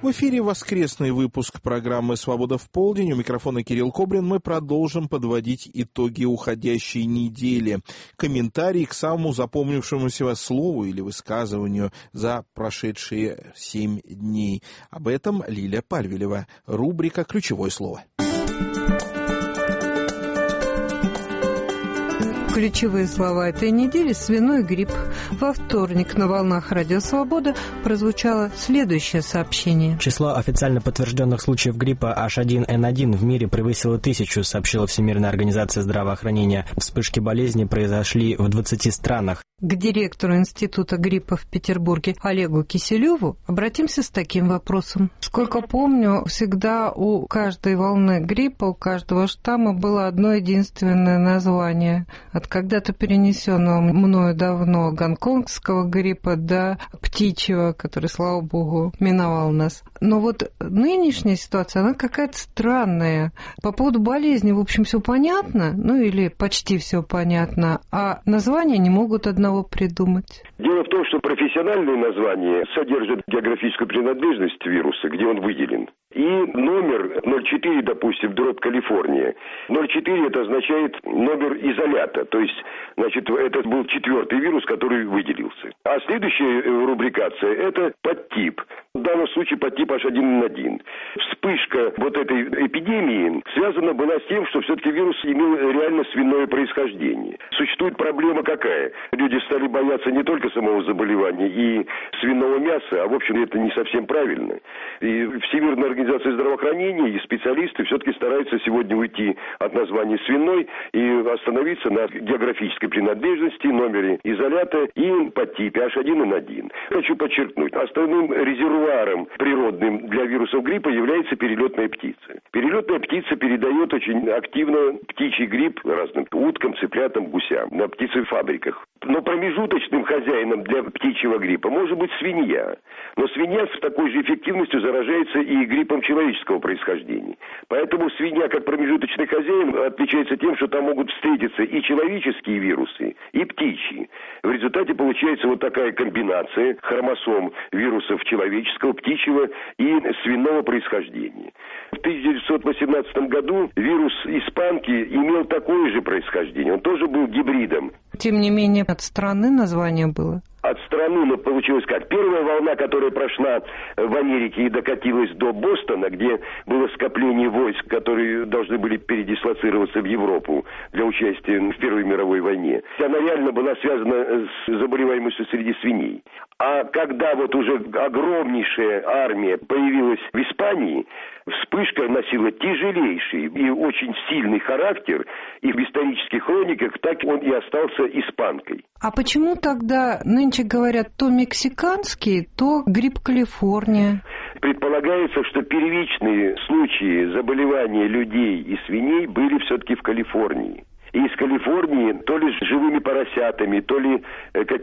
В эфире воскресный выпуск программы «Свобода в полдень». У микрофона Кирилл Кобрин. Мы продолжим подводить итоги уходящей недели. Комментарий к самому запомнившемуся слову или высказыванию за прошедшие 7 дней. Об этом Лилия Пальвелева. Рубрика «Ключевое слово». Ключевые слова этой недели – свиной грипп. Во вторник на волнах Радио Свобода прозвучало следующее сообщение. Число официально подтвержденных случаев гриппа H1N1 в мире превысило 1000, сообщила Всемирная организация здравоохранения. Вспышки болезни произошли в 20 странах. К директору Института гриппа в Петербурге Олегу Киселеву обратимся с таким вопросом. Сколько помню, всегда у каждой волны гриппа, у каждого штамма было одно единственное название. От когда-то перенесенного мною давно гонконгского гриппа до птичьего, который, слава богу, миновал нас. Но вот нынешняя ситуация, она какая-то странная. По поводу болезни, в общем, все понятно, ну или почти все понятно, а названия не могут одного придумать. Дело в том, что профессиональные названия содержат географическую принадлежность вируса, где он выделен. И номер 04, допустим, дробь Калифорния. 04 это означает номер изолята, то есть, значит, это был 4-й вирус, который выделился. А следующая рубрикация – это подтип. В данном случае подтип H1N1. Вспышка вот этой эпидемии связана была с тем, что все-таки вирус имел реально свиное происхождение. Существует проблема какая? Люди стали бояться не только самого заболевания и свиного мяса, а в общем это не совсем правильно. И Всемирная организация здравоохранения и специалисты все-таки стараются сегодня уйти от названия свиной и остановиться на географической принадлежности, номере изолята и подтипе H1N1. Хочу подчеркнуть, основным резервуаром природным для вирусов гриппа является перелетная птица. Перелетная птица передает очень активно птичий грипп разным уткам, цыплятам, гусям на птицефабриках. Но промежуточным хозяином для птичьего гриппа может быть свинья. Но свинья с такой же эффективностью заражается и гриппом человеческого происхождения. Поэтому свинья, как промежуточный хозяин, отличается тем, что там могут встретиться и человеческие вирусы, и птичьи. В результате получается вот такая комбинация хромосом вирусов человеческого, птичьего и свиного происхождения. В 1918 году вирус испанки имел такое же происхождение. Он тоже был гибридом. Тем не менее, от страны название было. От страны, но получилось как? Первая волна, которая прошла в Америке и докатилась до Бостона, где было скопление войск, которые должны были передислоцироваться в Европу для участия в Первой мировой войне, она реально была связана с заболеваемостью среди свиней. А когда вот уже огромнейшая армия появилась в Испании, вспышка носила тяжелейший и очень сильный характер, и в исторических хрониках так он и остался испанкой. А почему тогда нынче говорят то мексиканский, то грипп Калифорния? Предполагается, что первичные случаи заболевания людей и свиней были все-таки в Калифорнии. И из Калифорнии то ли с живыми поросятами, то ли